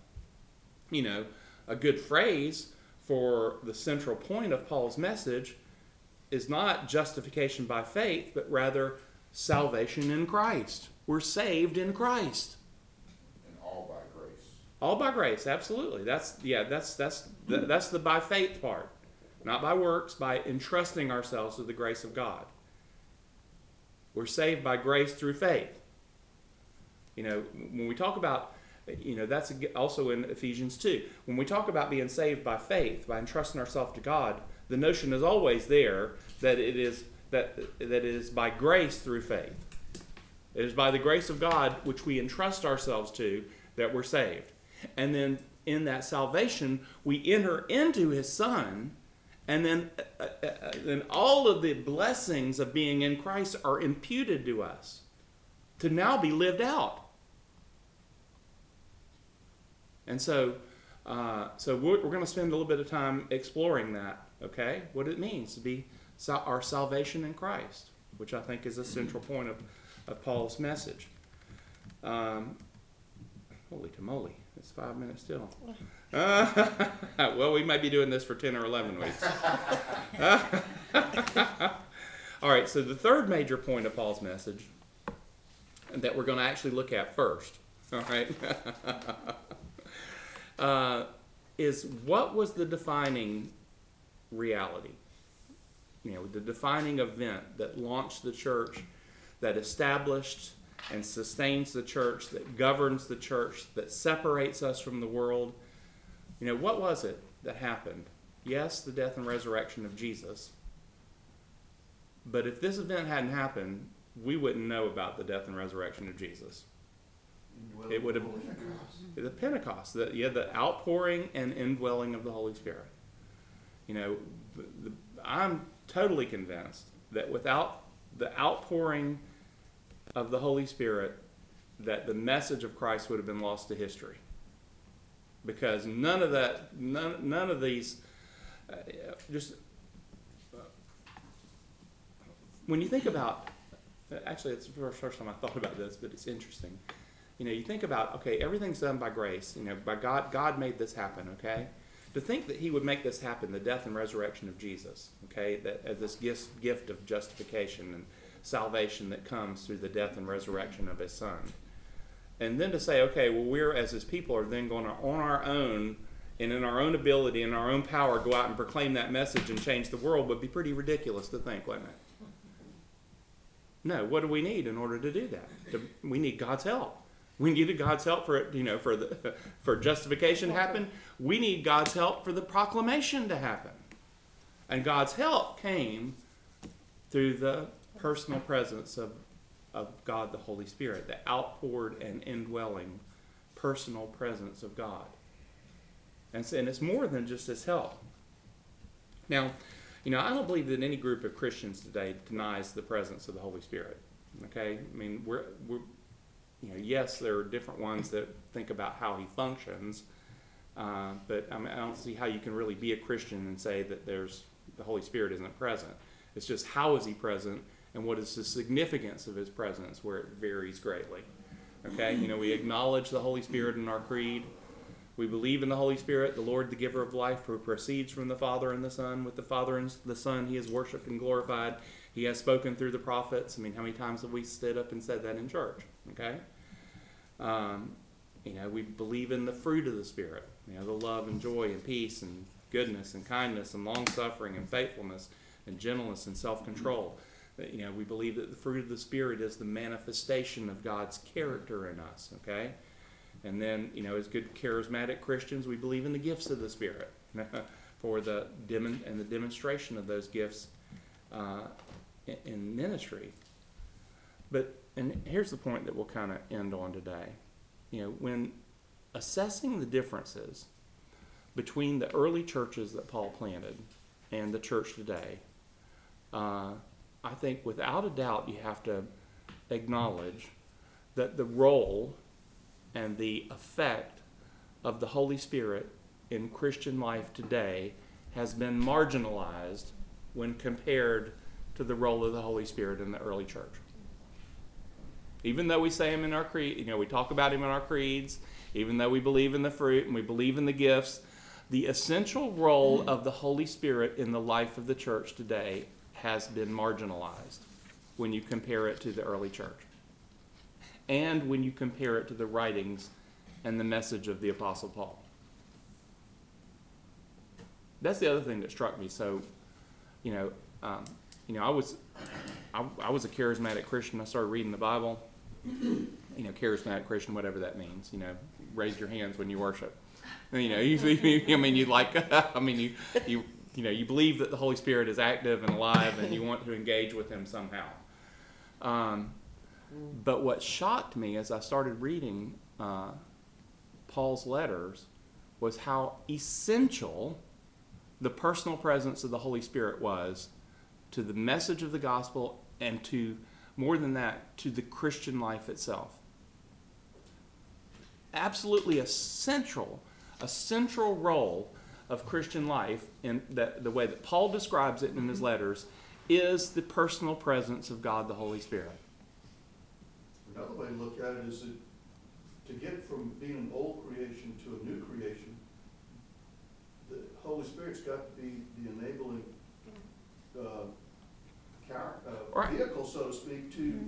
a good phrase for the central point of Paul's message is not justification by faith, but rather salvation in Christ. We're saved in Christ. And all by grace. All by grace, absolutely. That's the by faith part. Not by works, by entrusting ourselves to the grace of God. We're saved by grace through faith. When we talk about, that's also in Ephesians 2. When we talk about being saved by faith, by entrusting ourselves to God, the notion is always there that it is by grace through faith. It is by the grace of God, which we entrust ourselves to, that we're saved. And then in that salvation, we enter into His Son, and then all of the blessings of being in Christ are imputed to us to now be lived out. And so we're going to spend a little bit of time exploring that, okay? What it means to be our salvation in Christ, which I think is a central point of Paul's message. Holy moly, it's 5 minutes still. Well, we might be doing this for 10 or 11 weeks. All right, so the third major point of Paul's message that we're going to actually look at first, all right, is what was the defining reality? The defining event that launched the church, that established and sustains the church, that governs the church, that separates us from the world. What was it that happened? Yes, the death and resurrection of Jesus. But if this event hadn't happened, we wouldn't know about the death and resurrection of Jesus. It would have the Pentecost, the outpouring and indwelling of the Holy Spirit. I'm totally convinced that without the outpouring of the Holy Spirit, that the message of Christ would have been lost to history. Because none of these, when you think about, actually it's the first time I thought about this, but it's interesting. You think about, okay, everything's done by grace. By God made this happen, okay? To think that He would make this happen, the death and resurrection of Jesus, okay, that as this gift of justification and salvation that comes through the death and resurrection of His Son. And then to say, okay, well, we're, as His people, are then going to, on our own, and in our own ability and our own power, go out and proclaim that message and change the world would be pretty ridiculous to think, wouldn't it? No, what do we need in order to do that? We need God's help. We needed God's help for justification to happen. We need God's help for the proclamation to happen. And God's help came through the personal presence of God the Holy Spirit, the outpoured and indwelling personal presence of God. And it's more than just His help. Now, I don't believe that any group of Christians today denies the presence of the Holy Spirit. Okay? I mean, we're yes, there are different ones that think about how He functions, but I don't see how you can really be a Christian and say that the Holy Spirit isn't present. It's just how is He present and what is the significance of His presence, where it varies greatly. Okay, we acknowledge the Holy Spirit in our creed. We believe in the Holy Spirit, the Lord, the giver of life, who proceeds from the Father and the Son. With the Father and the Son, He is worshipped and glorified. He has spoken through the prophets. How many times have we stood up and said that in church? Okay. We believe in the fruit of the Spirit, the love and joy and peace and goodness and kindness and long-suffering and faithfulness and gentleness and self-control. We believe that the fruit of the Spirit is the manifestation of God's character in us, okay? And then, as good charismatic Christians, we believe in the gifts of the Spirit for the demonstration of those gifts in ministry. And here's the point that we'll kind of end on today. When assessing the differences between the early churches that Paul planted and the church today, I think without a doubt you have to acknowledge that the role and the effect of the Holy Spirit in Christian life today has been marginalized when compared to the role of the Holy Spirit in the early church. Even though we say him in our creed, we talk about him in our creeds, even though we believe in the fruit and we believe in the gifts, the essential role of the Holy Spirit in the life of the church today has been marginalized when you compare it to the early church. And when you compare it to the writings and the message of the Apostle Paul. That's the other thing that struck me. So, I was a charismatic Christian. I started reading the Bible. Charismatic Christian, whatever that means. Raise your hands when you worship. You believe that the Holy Spirit is active and alive, and you want to engage with him somehow. But what shocked me as I started reading Paul's letters was how essential the personal presence of the Holy Spirit was to the message of the gospel and to, more than that, to the Christian life itself. Absolutely a central role of Christian life in the way that Paul describes it in his letters is the personal presence of God the Holy Spirit. Another way to look at it is that to get from being an old creation to a new creation, the Holy Spirit's got to be the enabling vehicle, so to speak, to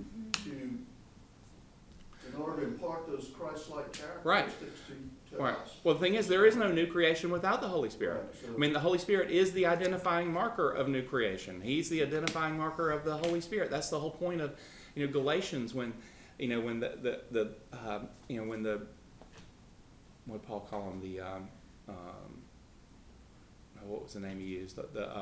in order to impart those Christ-like characteristics to Right. us. Well, the thing is, there is no new creation without the Holy Spirit. Right, so The Holy Spirit is the identifying marker of new creation. He's the identifying marker of the Holy Spirit. That's the whole point of, Galatians when when what did Paul call him? What was the name he used?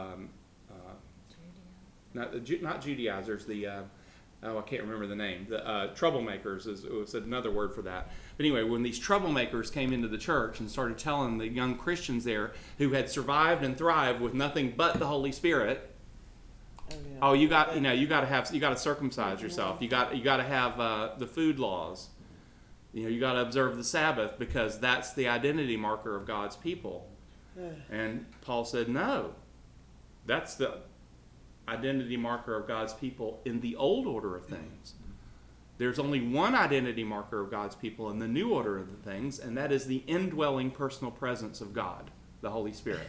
Not Judaizers. I can't remember the name. The troublemakers was another word for that. But anyway, when these troublemakers came into the church and started telling the young Christians there who had survived and thrived with nothing but the Holy Spirit, you got to circumcise yourself. You got to have the food laws. You got to observe the Sabbath because that's the identity marker of God's people. And Paul said, no, that's the identity marker of God's people in the old order of things. There's only one identity marker of God's people in the new order of the things, and that is the indwelling personal presence of God, the Holy Spirit.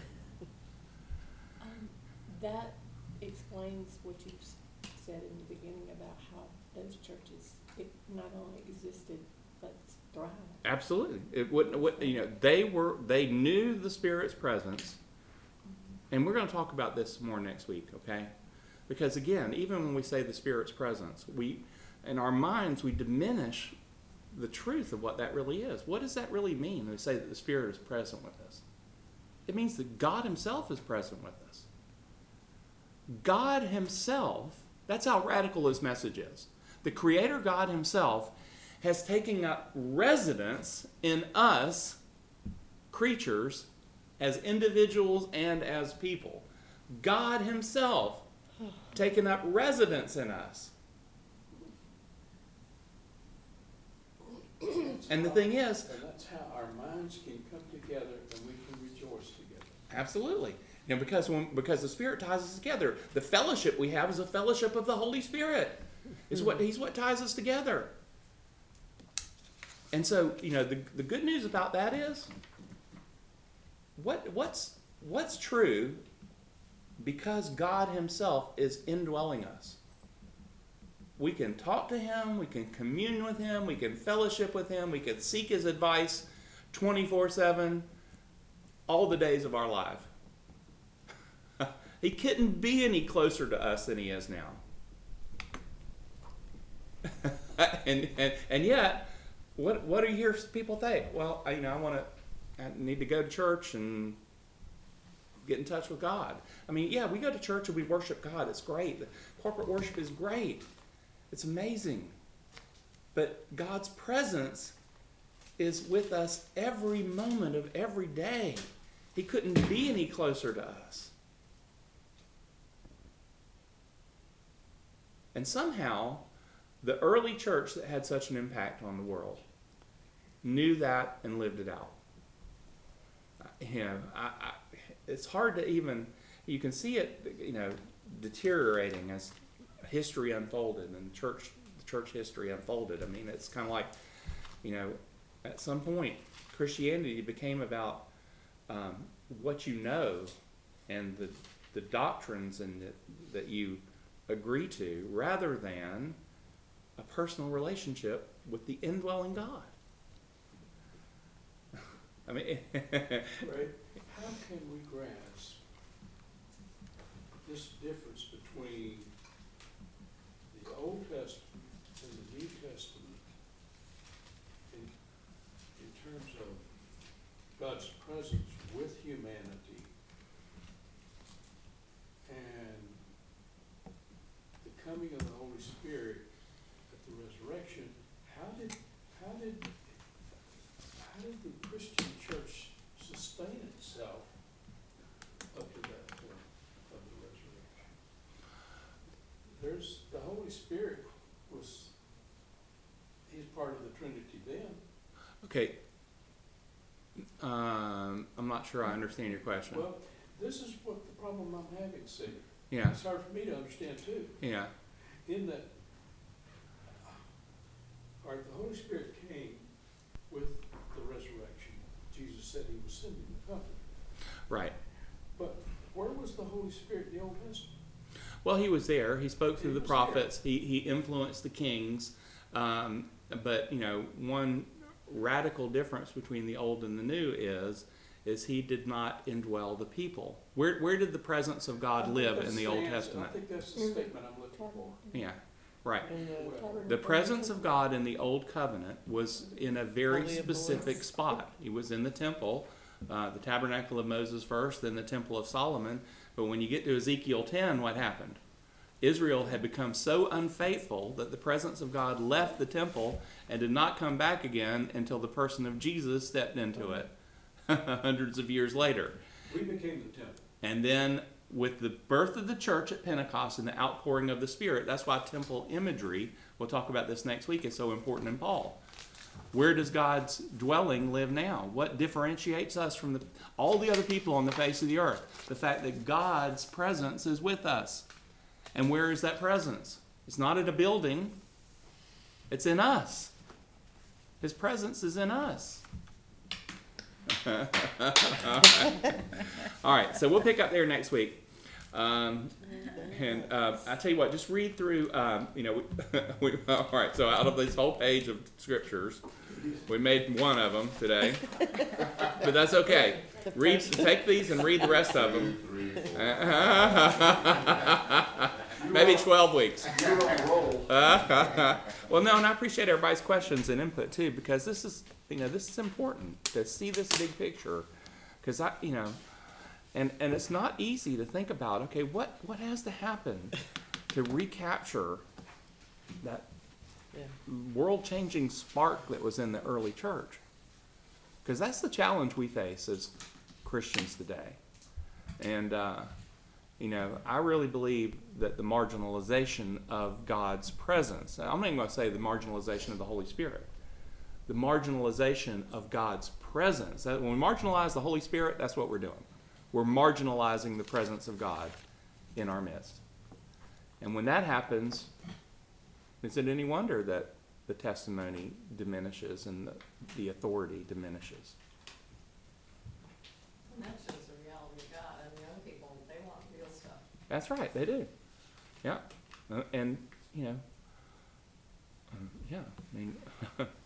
That explains what you said in the beginning about how those churches, it not only existed, but thrived. Absolutely. It wouldn't, they knew the Spirit's presence, and we're going to talk about this more next week, okay? Because again, even when we say the Spirit's presence, in our minds, we diminish the truth of what that really is. What does that really mean when we say that the Spirit is present with us? It means that God himself is present with us. God himself, that's how radical his message is. The Creator God himself has taken up residence in us, creatures, as individuals and as people. God himself taken up residence in us. And the thing is, and that's how our minds can come together and we can rejoice together. Absolutely. Because the Spirit ties us together. The fellowship we have is a fellowship of the Holy Spirit. He's what ties us together. And so, the good news about that is, what's true because God himself is indwelling us. We can talk to him, we can commune with him, we can fellowship with him, we can seek his advice 24/7, all the days of our life. He couldn't be any closer to us than he is now. and yet, what do you hear people think? Well, I need to go to church and get in touch with God. I mean, yeah, we go to church and we worship God. It's great. The corporate worship is great. It's amazing. But God's presence is with us every moment of every day. He couldn't be any closer to us. And somehow, the early church that had such an impact on the world knew that and lived it out. It's hard to even, you can see it, deteriorating as history unfolded and church history unfolded. I mean, it's kind of like, at some point, Christianity became about what you know and the doctrines that you agree to, rather than a personal relationship with the indwelling God. I mean, Right? How can we grasp this difference between the Old Testament and the New Testament in terms of God's presence with humanity and the coming of the Holy Spirit at the resurrection? How did the Christian church sustain itself up to that point of the resurrection? The Holy Spirit he's part of the Trinity then. okay. I'm not sure I understand your question. Well, this is what the problem I'm having, see. Yeah, It's hard for me to understand too. yeah. In that, all right, the Holy Spirit came with the resurrection. Jesus said he was sending the Comforter. Right. But where was the Holy Spirit in the Old Testament? Well, he was there. He spoke through He the was prophets. He influenced the kings. But one radical difference between the old and the new is he did not indwell the people. Where did the presence of God live in the Old Testament? I think that's the statement I'm looking for. Yeah, right. In the tabernacle. The presence of God in the Old Covenant was in a very Holy of specific Holies. spot. He was in the temple, the tabernacle of Moses first, then the temple of Solomon. But when you get to Ezekiel 10, what happened? Israel had become so unfaithful that the presence of God left the temple and did not come back again until the person of Jesus stepped into it hundreds of years later. We became the temple. And then with the birth of the church at Pentecost and the outpouring of the Spirit, that's why temple imagery, we'll talk about this next week, is so important in Paul. Where does God's dwelling live now? What differentiates us from all the other people on the face of the earth? The fact that God's presence is with us. And where is that presence? It's not in a building. It's in us. His presence is in us. All right, so we'll pick up there next week. I tell you what, just read through, all right, so out of this whole page of scriptures, we made one of them today, but that's okay. Take these and read the rest of them. Maybe 12 weeks. Well, no, and I appreciate everybody's questions and input too, because this is important to see this big picture, because and it's not easy to think about. Okay, what has to happen to recapture that world-changing spark that was in the early church? Because that's the challenge we face as Christians today, and I really believe that the marginalization of God's presence. I'm not even going to say the marginalization of the Holy Spirit. The marginalization of God's presence. When we marginalize the Holy Spirit, that's what we're doing. We're marginalizing the presence of God in our midst. And when that happens, is it any wonder that the testimony diminishes and the authority diminishes? And that's just the reality of God. And young people, they want real stuff. That's right, they do. Yeah.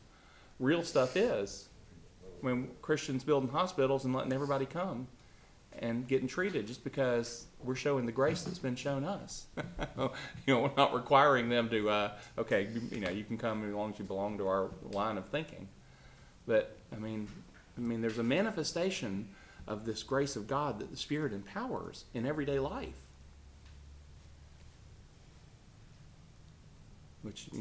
Real stuff is when Christians building hospitals and letting everybody come and getting treated just because we're showing the grace that's been shown us. We're not requiring them to, okay, you can come as long as you belong to our line of thinking. But, I mean, there's a manifestation of this grace of God that the Spirit empowers in everyday life. Which,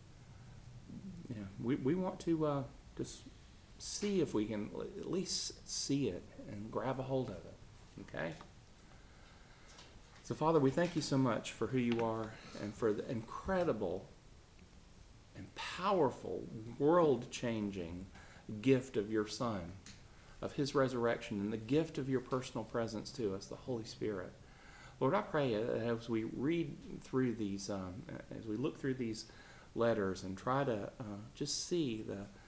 we want to just see if we can at least see it and grab a hold of it. Okay? So, Father, we thank you so much for who you are and for the incredible and powerful, world-changing gift of your Son, of his resurrection, and the gift of your personal presence to us, the Holy Spirit. Lord, I pray as we read through these, as we look through these letters and try to just see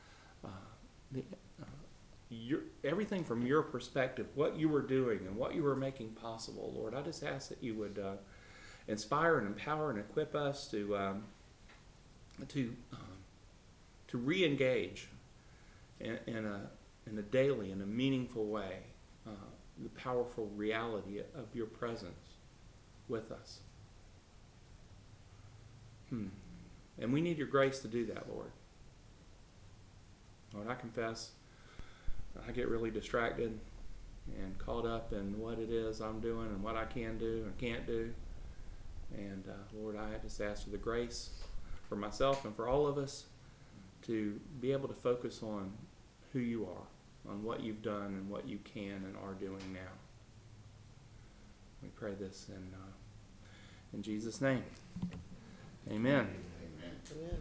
everything from your perspective, what you were doing and what you were making possible, Lord, I just ask that you would inspire and empower and equip us to re-engage in a daily, in a meaningful way, the powerful reality of your presence with us. And we need your grace to do that, Lord. Lord, I confess I get really distracted and caught up in what it is I'm doing and what I can do and can't do. And Lord, I just ask for the grace for myself and for all of us to be able to focus on who you are, on what you've done and what you can and are doing now. We pray this in Jesus' name. Amen. Amen. Amen.